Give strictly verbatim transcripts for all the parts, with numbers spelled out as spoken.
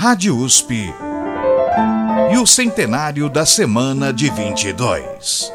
Rádio U S P e o centenário da Semana de vinte e dois.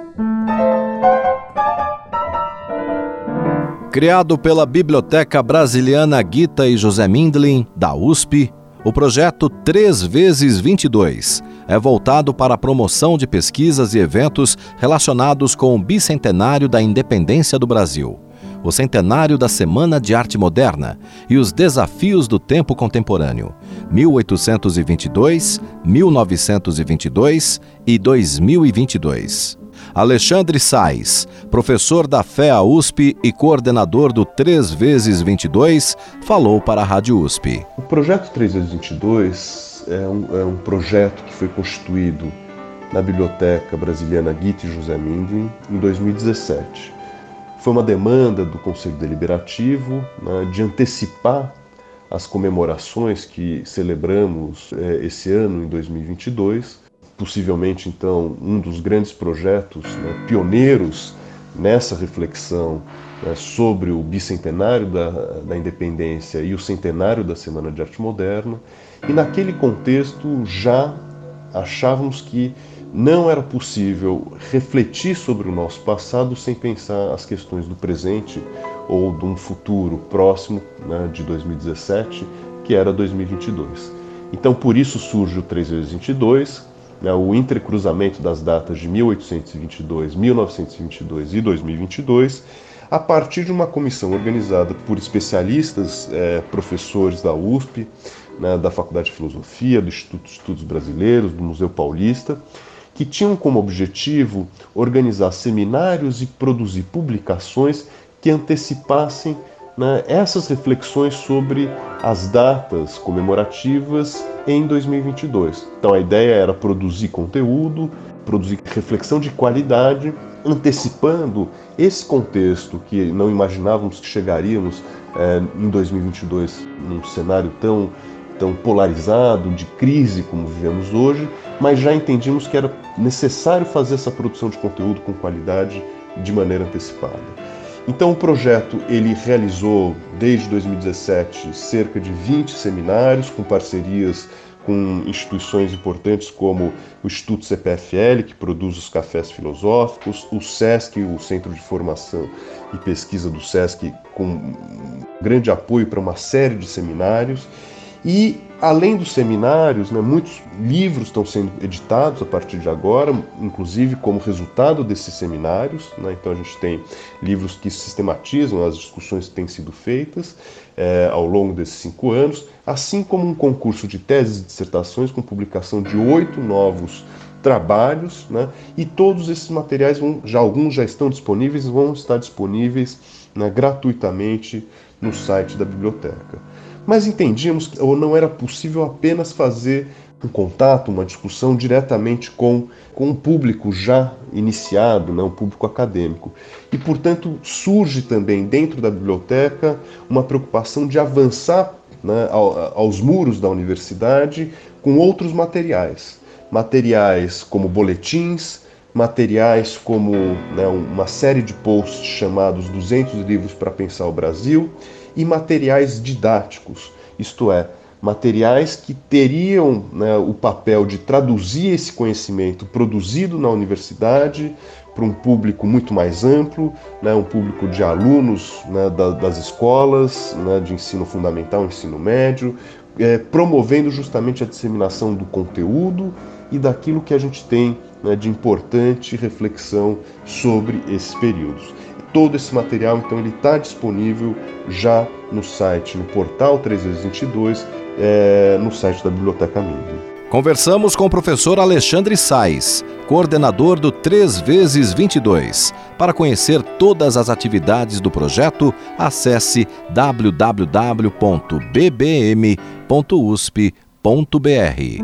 Criado pela Biblioteca Brasiliana Gita e José Mindlin, da U S P, o projeto três vezes vinte e dois é voltado para a promoção de pesquisas e eventos relacionados com o bicentenário da independência do Brasil, o centenário da Semana de Arte Moderna e os desafios do tempo contemporâneo, mil oitocentos e vinte e dois, mil novecentos e vinte e dois e dois mil e vinte e dois. Alexandre Sais, professor da F E A U S P e coordenador do três vezes vinte e dois, falou para a Rádio U S P. O projeto três vezes vinte e dois é um, é um projeto que foi constituído na Biblioteca Brasiliana Gita e José Mindlin em dois mil e dezessete. Foi uma demanda do Conselho Deliberativo, né, de antecipar as comemorações que celebramos é, esse ano, em dois mil e vinte e dois. Possivelmente, então, um dos grandes projetos, né, pioneiros nessa reflexão, né, sobre o bicentenário da, da independência e o centenário da Semana de Arte Moderna. E naquele contexto já achávamos que não era possível refletir sobre o nosso passado sem pensar as questões do presente ou de um futuro próximo, né, de dois mil e dezessete, que era dois mil e vinte e dois. Então, por isso surge o três vezes vinte e dois, né, o entrecruzamento das datas de mil oitocentos e vinte e dois, mil novecentos e vinte e dois e dois mil e vinte e dois, a partir de uma comissão organizada por especialistas, é, professores da U S P, né, da Faculdade de Filosofia, do Instituto de Estudos Brasileiros, do Museu Paulista, que tinham como objetivo organizar seminários e produzir publicações que antecipassem, né, essas reflexões sobre as datas comemorativas em dois mil e vinte e dois. Então a ideia era produzir conteúdo, produzir reflexão de qualidade, antecipando esse contexto que não imaginávamos que chegaríamos é, em dois mil e vinte e dois num cenário tão, tão polarizado, de crise como vivemos hoje, mas já entendíamos que era necessário fazer essa produção de conteúdo com qualidade de maneira antecipada. Então o projeto ele realizou desde dois mil e dezessete cerca de vinte seminários com parcerias com instituições importantes como o Instituto C P F L, que produz os cafés filosóficos, o SESC, o Centro de Formação e Pesquisa do SESC, com grande apoio para uma série de seminários. E, além dos seminários, né, muitos livros estão sendo editados a partir de agora, inclusive como resultado desses seminários, né? Então a gente tem livros que sistematizam as discussões que têm sido feitas é, ao longo desses cinco anos, assim como um concurso de teses e dissertações com publicação de oito novos trabalhos, né? E todos esses materiais, vão, já alguns já estão disponíveis, vão estar disponíveis, né, gratuitamente no site da biblioteca. Mas entendíamos que não era possível apenas fazer um contato, uma discussão diretamente com, com um público já iniciado, né, um público acadêmico. E, portanto, surge também dentro da biblioteca uma preocupação de avançar, né, aos muros da universidade com outros materiais. Materiais como boletins, materiais como, né, uma série de posts chamados duzentos livros para pensar o Brasil, e materiais didáticos, isto é, materiais que teriam, né, o papel de traduzir esse conhecimento produzido na universidade para um público muito mais amplo, né, um público de alunos, né, da, das escolas, né, de ensino fundamental, ensino médio, é, promovendo justamente a disseminação do conteúdo e daquilo que a gente tem, né, de importante reflexão sobre esses períodos. Todo esse material, então, ele está disponível já no site, no portal três vezes vinte e dois, é, no site da Biblioteca Mindlin. Conversamos com o professor Alexandre Sais, coordenador do três vezes vinte e dois. Para conhecer todas as atividades do projeto, acesse w w w ponto b b m ponto u s p ponto b r.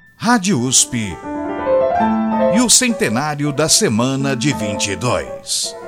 Rádio U S P e o centenário da Semana de vinte e dois.